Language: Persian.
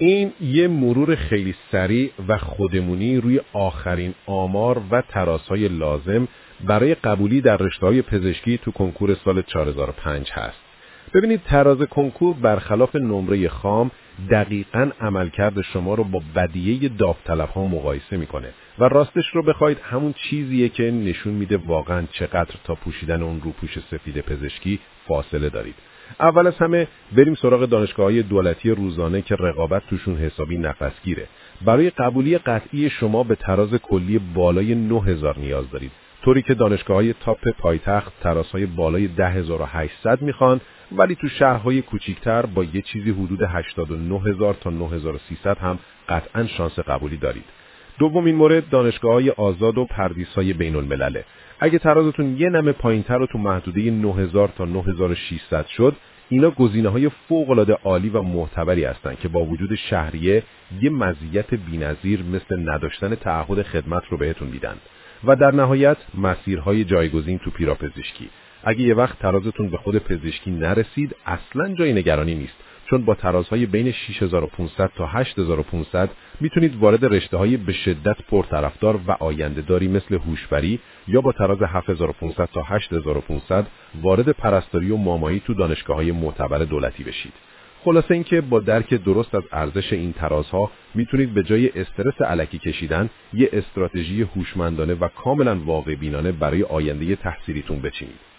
این یه مرور خیلی سریع و خودمونی روی آخرین آمار و ترازهای لازم برای قبولی در رشته‌های پزشکی تو کنکور سال 4005 هست. ببینید تراز کنکور برخلاف نمره خام دقیقاً عملکرد شما رو با بدیهی داوطلب‌ها مقایسه میکنه و راستش رو بخواید همون چیزیه که نشون میده واقعاً چقدر تا پوشیدن اون روپوش سفید پزشکی فاصله دارید. اول از همه بریم سراغ دانشگاه‌های دولتی روزانه که رقابت توشون حسابی نفسگیره. برای قبولی قطعی شما به تراز کلی بالای 9000 نیاز دارید، طوری که دانشگاه‌های تاپ پایتخت ترازهای بالای 10800 میخوان، ولی تو شهرهای کوچیک‌تر با یه چیزی حدود 89000 تا 9300 هم قطعاً شانس قبولی دارید. دومین مورد دانشگاه‌های آزاد و پردیس‌های بین‌الملله. اگه ترازتون یه نمه پایین‌تر و تو محدوده 9000 تا 9600 شد، اینا گزینه‌های فوق‌العاده عالی و معتبری هستن که با وجود شهریه یه مزیت بی‌نظیر مثل نداشتن تعهد خدمت رو بهتون میدن. و در نهایت مسیرهای جایگزین تو پیراپزشکی. اگه یه وقت ترازتون به خود پزشکی نرسید، اصلاً جای نگرانی نیست، چون با ترازهای بین 6500 تا 8500 میتونید وارد رشته‌های به شدت پرطرفدار و آینده‌داری مثل هوشبری یا با تراز 7500 تا 8500 وارد پرستاری و مامایی تو دانشگاه‌های معتبر دولتی بشید. خلاصه اینکه با درک درست از ارزش این ترازها میتونید به جای استرس الکی کشیدن یه استراتژی هوشمندانه و کاملا واقع بینانه برای آینده تحصیلیتون بچینید.